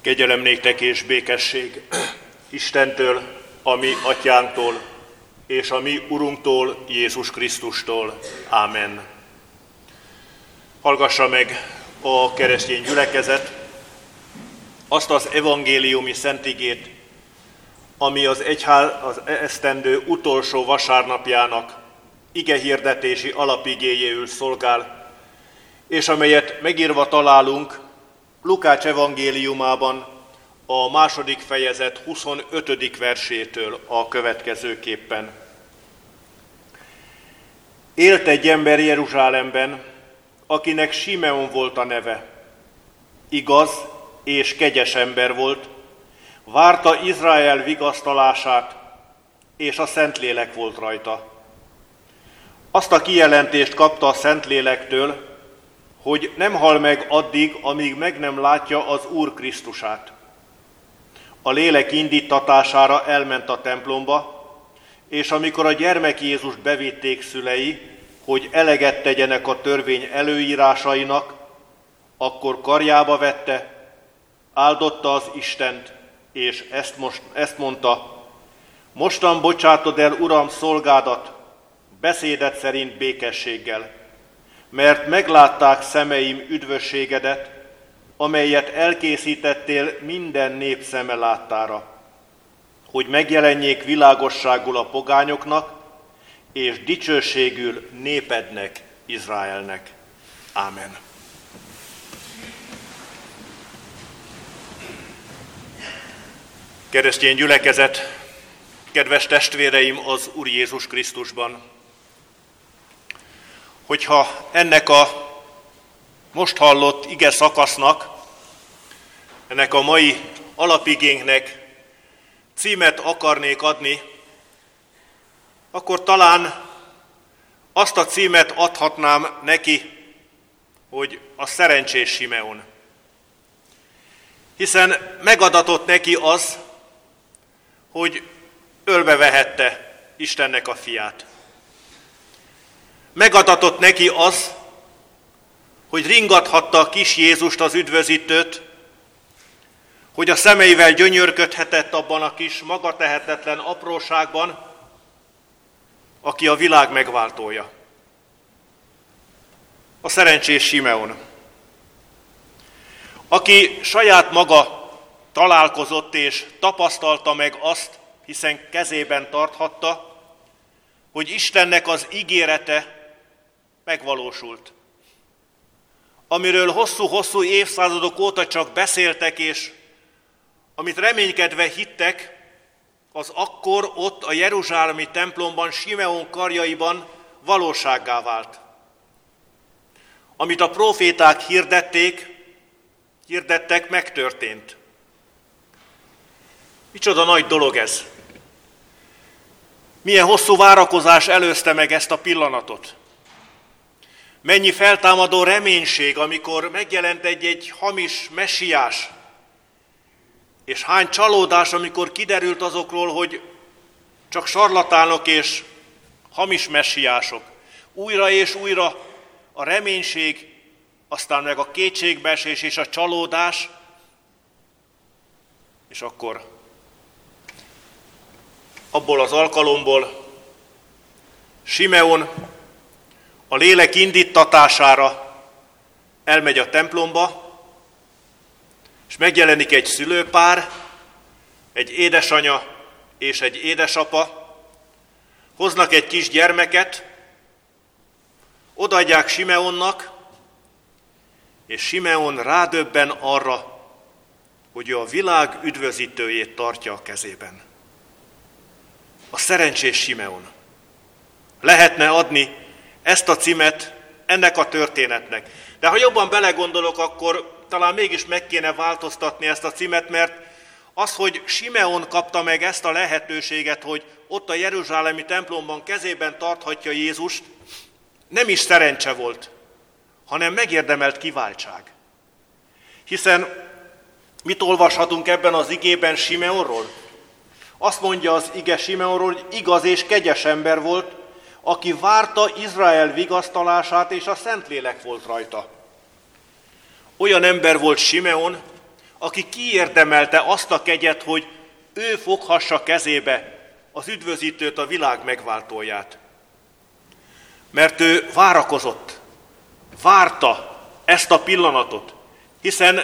Kegyelem néktek és békesség Istentől, a mi atyánktól, és a mi Urunktól, Jézus Krisztustól. Ámen. Hallgassa meg a keresztény gyülekezet azt az evangéliumi szentigét, ami az esztendő utolsó vasárnapjának igehirdetési alapigéjéül szolgál, és amelyet megírva találunk Lukács evangéliumában a 2. fejezet 25. versétől a következőképpen. Élt egy ember Jeruzsálemben, akinek Simeon volt a neve. Igaz és kegyes ember volt, várta Izrael vigasztalását, és a Szentlélek volt rajta. Azt a kijelentést kapta a Szentlélektől, hogy nem hal meg addig, amíg meg nem látja az Úr Krisztusát. A lélek indítatására elment a templomba, és amikor a gyermek Jézust bevitték szülei, hogy eleget tegyenek a törvény előírásainak, akkor karjába vette, áldotta az Istent, és ezt mondta: mostan bocsátod el, Uram, szolgádat, beszédet szerint békességgel, mert meglátták szemeim üdvösségedet, amelyet elkészítettél minden nép szeme láttára, hogy megjelenjék világosságul a pogányoknak, és dicsőségül népednek, Izraelnek. Ámen. Keresztény gyülekezet, kedves testvéreim az Úr Jézus Krisztusban! Hogyha ennek a most hallott ige szakasznak, ennek a mai alapigénknek címet akarnék adni, akkor talán azt a címet adhatnám neki, hogy a szerencsés Simeon. Hiszen megadatott neki az, hogy ölbevehette Istennek a fiát. Megadatott neki az, hogy ringathatta a kis Jézust, az üdvözítőt, hogy a szemeivel gyönyörködhetett abban a kis, magatehetetlen apróságban, aki a világ megváltója. A szerencsés Simeon, aki saját maga találkozott és tapasztalta meg azt, hiszen kezében tarthatta, hogy Istennek az ígérete megvalósult. Amiről hosszú-hosszú évszázadok óta csak beszéltek, és amit reménykedve hittek, az akkor ott a jeruzsálemi templomban, Simeon karjaiban valósággá vált. Amit a próféták hirdettek, megtörtént. Micsoda nagy dolog ez! Milyen hosszú várakozás előzte meg ezt a pillanatot! Mennyi feltámadó reménység, amikor megjelent egy hamis messiás, és hány csalódás, amikor kiderült azokról, hogy csak sarlatánok és hamis messiások. Újra és újra a reménység, aztán meg a kétségbeesés és a csalódás, és akkor abból az alkalomból Simeon a lélek indítatására elmegy a templomba, és megjelenik egy szülőpár, egy édesanya és egy édesapa, hoznak egy kis gyermeket, odaadják Simeonnak, és Simeon rádöbben arra, hogy ő a világ üdvözítőjét tartja a kezében. A szerencsés Simeon. Lehetne adni ezt a címet ennek a történetnek. De ha jobban belegondolok, akkor talán mégis meg kéne változtatni ezt a címet, mert az, hogy Simeon kapta meg ezt a lehetőséget, hogy ott a jeruzsálemi templomban kezében tarthatja Jézust, nem is szerencse volt, hanem megérdemelt kiváltság. Hiszen mit olvashatunk ebben az igében Simeonról? Azt mondja az ige Simeonról, hogy igaz és kegyes ember volt, aki várta Izrael vigasztalását, és a Szentlélek volt rajta. Olyan ember volt Simeon, aki kiérdemelte azt a kegyet, hogy ő foghassa kezébe az üdvözítőt, a világ megváltóját. Mert ő várakozott, várta ezt a pillanatot, hiszen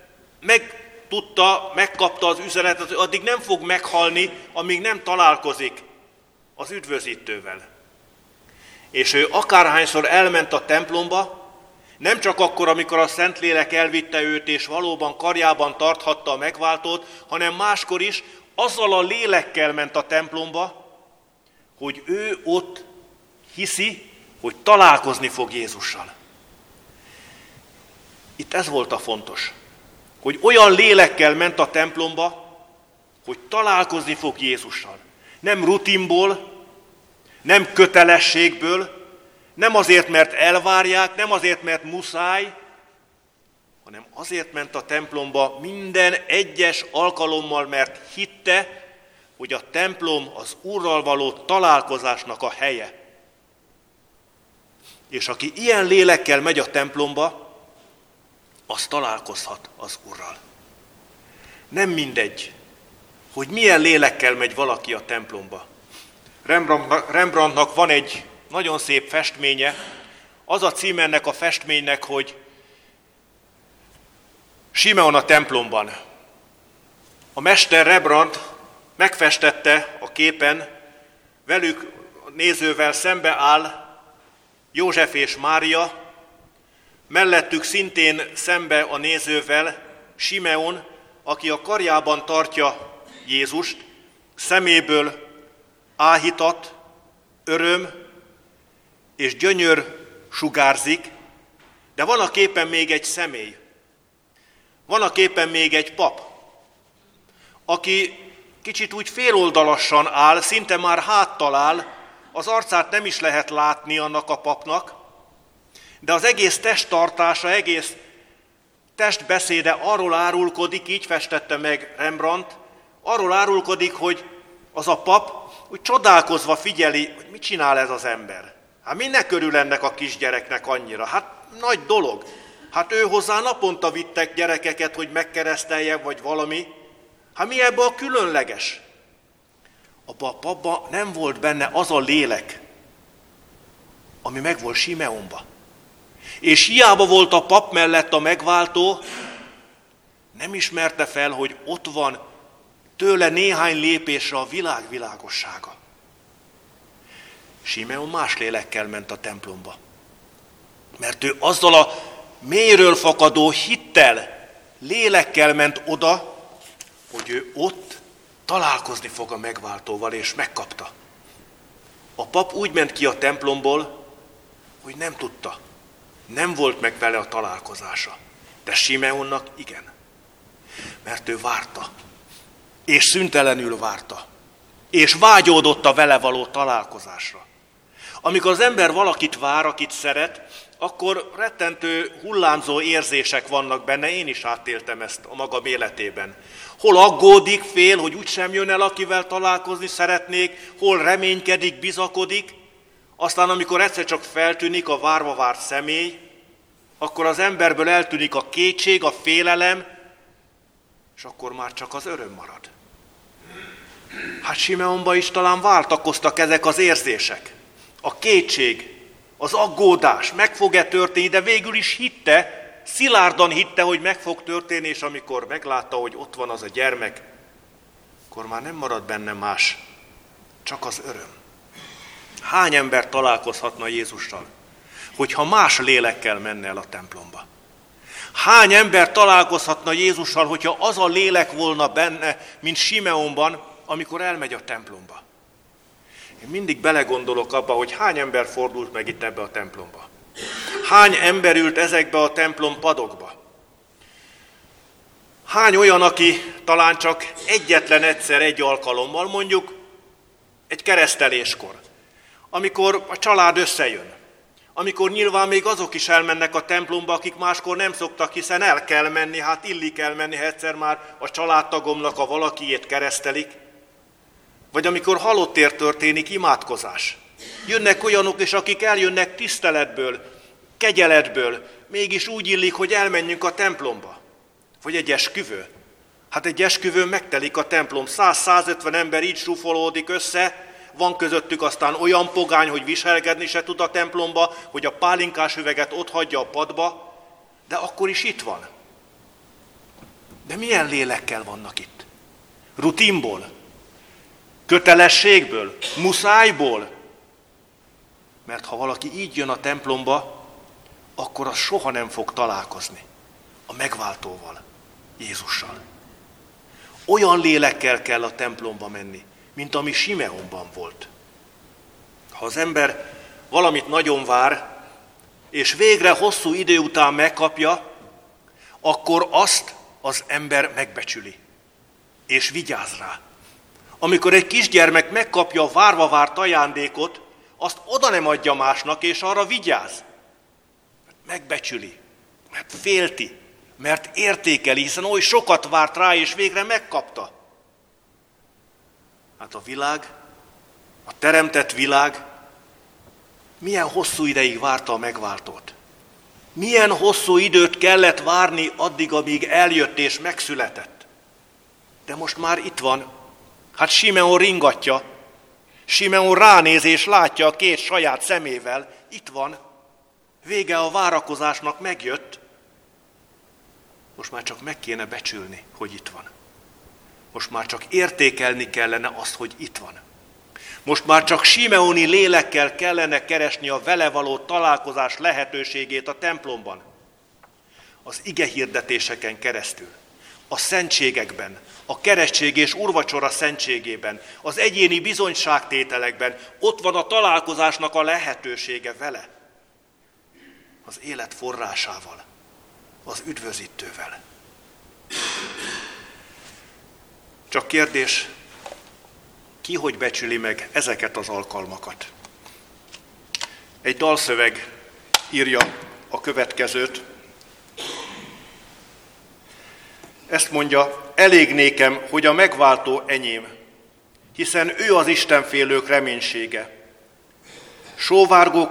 megkapta az üzenetet, hogy addig nem fog meghalni, amíg nem találkozik az üdvözítővel. És ő akárhányszor elment a templomba, nem csak akkor, amikor a Szentlélek elvitte őt, és valóban karjában tarthatta a megváltót, hanem máskor is azzal a lélekkel ment a templomba, hogy ő ott hiszi, hogy találkozni fog Jézussal. Itt ez volt a fontos, hogy olyan lélekkel ment a templomba, hogy találkozni fog Jézussal. Nem rutinból, nem kötelességből, nem azért, mert elvárják, nem azért, mert muszáj, hanem azért ment a templomba minden egyes alkalommal, mert hitte, hogy a templom az Úrral való találkozásnak a helye. És aki ilyen lélekkel megy a templomba, az találkozhat az Úrral. Nem mindegy, hogy milyen lélekkel megy valaki a templomba. Rembrandtnak van egy nagyon szép festménye, az a cím ennek a festménynek, hogy Simeon a templomban. A mester Rembrandt megfestette a képen, velük nézővel szembe áll József és Mária, mellettük szintén szembe a nézővel Simeon, aki a karjában tartja Jézust, szeméből áhítat, öröm és gyönyör sugárzik, de van a képen még egy személy, van a képen még egy pap, aki kicsit úgy féloldalasan áll, szinte már háttal áll, az arcát nem is lehet látni annak a papnak, de az egész testtartása, egész testbeszéde arról árulkodik, így festette meg Rembrandt, arról árulkodik, hogy az a pap úgy csodálkozva figyeli, hogy mit csinál ez az ember. Hát minek örül ennek a kisgyereknek annyira? Hát nagy dolog. Hát ő hozzá naponta vittek gyerekeket, hogy megkeresztelje, vagy valami. Hát mi ebben a különleges? Abba a papba nem volt benne az a lélek, ami megvolt Simeonba. És hiába volt a pap mellett a megváltó, nem ismerte fel, hogy ott van tőle néhány lépésre a világ világossága. Simeon más lélekkel ment a templomba. Mert ő azzal a mélyről fakadó hittel, lélekkel ment oda, hogy ő ott találkozni fog a megváltóval, és megkapta. A pap úgy ment ki a templomból, hogy nem tudta. Nem volt meg vele a találkozása. De Simeonnak igen. Mert ő várta. És szüntelenül várta. És vágyódott a vele való találkozásra. Amikor az ember valakit vár, akit szeret, akkor rettentő hullámzó érzések vannak benne, én is átéltem ezt a magam életében. Hol aggódik, fél, hogy úgysem jön el, akivel találkozni szeretnék, hol reménykedik, bizakodik, aztán amikor egyszer csak feltűnik a várva várt személy, akkor az emberből eltűnik a kétség, a félelem, és akkor már csak az öröm marad. Hát Simeonban is talán váltakoztak ezek az érzések. A kétség, az aggódás, meg fog-e történni, de végül is hitte, szilárdan hitte, hogy meg fog történni, és amikor meglátta, hogy ott van az a gyermek, akkor már nem marad benne más, csak az öröm. Hány ember találkozhatna Jézussal, hogyha más lélekkel menne el a templomba? Hány ember találkozhatna Jézussal, hogyha az a lélek volna benne, mint Simeonban, amikor elmegy a templomba? Én mindig belegondolok abba, hogy hány ember fordult meg itt ebbe a templomba. Hány ember ült ezekbe a templom padokba. Hány olyan, aki talán csak egyetlen egyszer, egy alkalommal, mondjuk egy kereszteléskor, amikor a család összejön, amikor nyilván még azok is elmennek a templomba, akik máskor nem szoktak, hiszen el kell menni, hát illik elmenni, ha egyszer már a családtagomnak a valakiét keresztelik, vagy amikor halottért történik imádkozás. Jönnek olyanok is, akik eljönnek tiszteletből, kegyeletből, mégis úgy illik, hogy elmenjünk a templomba. Vagy egy esküvő? Hát egy esküvőn megtelik a templom, 100-150 ember így zsúfolódik össze, van közöttük aztán olyan pogány, hogy viselkedni se tud a templomba, hogy a pálinkás üveget ott hagyja a padba, de akkor is itt van. De milyen lélekkel vannak itt? Rutinból? Kötelességből? Muszájból? Mert ha valaki így jön a templomba, akkor az soha nem fog találkozni a megváltóval, Jézussal. Olyan lélekkel kell a templomba menni, mint ami Simeonban volt. Ha az ember valamit nagyon vár, és végre hosszú idő után megkapja, akkor azt az ember megbecsüli, és vigyáz rá. Amikor egy kisgyermek megkapja a várva várt ajándékot, azt oda nem adja másnak, és arra vigyáz. Megbecsüli, mert félti, mert értékeli, hiszen oly sokat várt rá, és végre megkapta. Hát a világ, a teremtett világ milyen hosszú ideig várta a megváltót. Milyen hosszú időt kellett várni addig, amíg eljött és megszületett. De most már itt van. Hát Simeon ringatja. Simeon ránéz és látja a két saját szemével. Itt van. Vége a várakozásnak, megjött. Most már csak meg kéne becsülni, hogy itt van. Most már csak értékelni kellene azt, hogy itt van. Most már csak simeoni lélekkel kellene keresni a vele való találkozás lehetőségét a templomban. Az igehirdetéseken keresztül, a szentségekben, a keresztség és úrvacsora szentségében, az egyéni bizonyságtételekben ott van a találkozásnak a lehetősége vele. Az élet forrásával, az üdvözítővel. Csak kérdés, ki hogy becsüli meg ezeket az alkalmakat? Egy dalszöveg írja a következőt. Ezt mondja, elég nékem, hogy a megváltó enyém, hiszen ő az istenfélők reménysége. Sóvárgó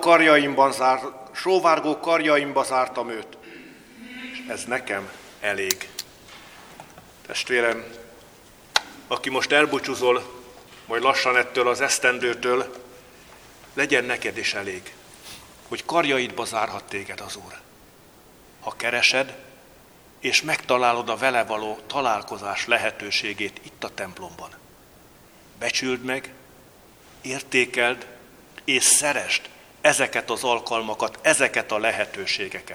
karjaimba zártam őt, és ez nekem elég. Testvérem, aki most elbúcsúzol, majd lassan ettől az esztendőtől, legyen neked is elég, hogy karjaidba zárhat téged az Úr. Ha keresed, és megtalálod a vele való találkozás lehetőségét itt a templomban. Becsüld meg, értékeld, és szeresd ezeket az alkalmakat, ezeket a lehetőségeket.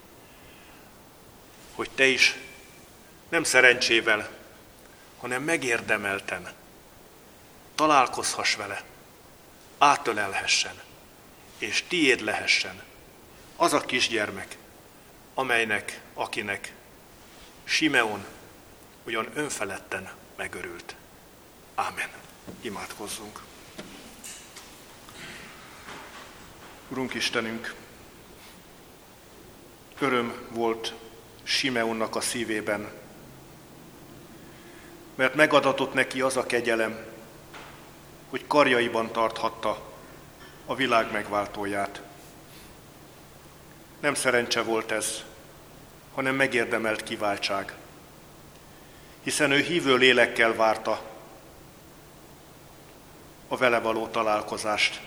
Hogy te is nem szerencsével, hanem megérdemelten találkozhass vele, átölelhessen, és tiéd lehessen az a kisgyermek, akinek Simeon ugyan önfeledten megörült. Ámen. Imádkozzunk. Urunk Istenünk, öröm volt Simeonnak a szívében, mert megadatott neki az a kegyelem, hogy karjaiban tarthatta a világ megváltóját. Nem szerencse volt ez, hanem megérdemelt kiváltság, hiszen ő hívő lélekkel várta a vele való találkozást.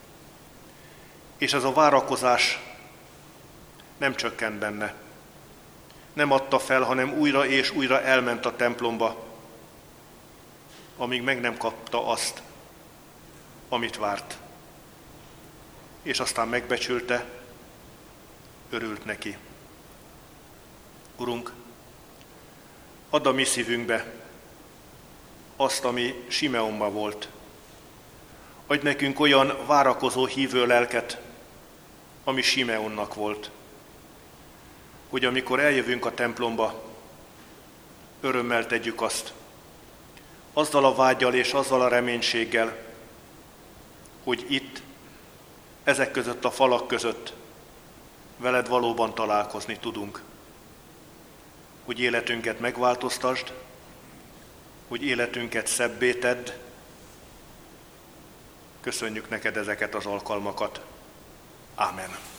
És ez a várakozás nem csökkent benne. Nem adta fel, hanem újra és újra elment a templomba, amíg meg nem kapta azt, amit várt. És aztán megbecsülte, örült neki. Urunk, add a mi szívünkbe azt, ami Simeonban volt. Adj nekünk olyan várakozó hívő lelket, ami Simeonnak volt. Hogy amikor eljövünk a templomba, örömmel tegyük azt, azzal a vággyal és azzal a reménységgel, hogy itt, ezek között a falak között veled valóban találkozni tudunk. Hogy életünket megváltoztasd, hogy életünket szebbé tedd. Köszönjük neked ezeket az alkalmakat. Ámen.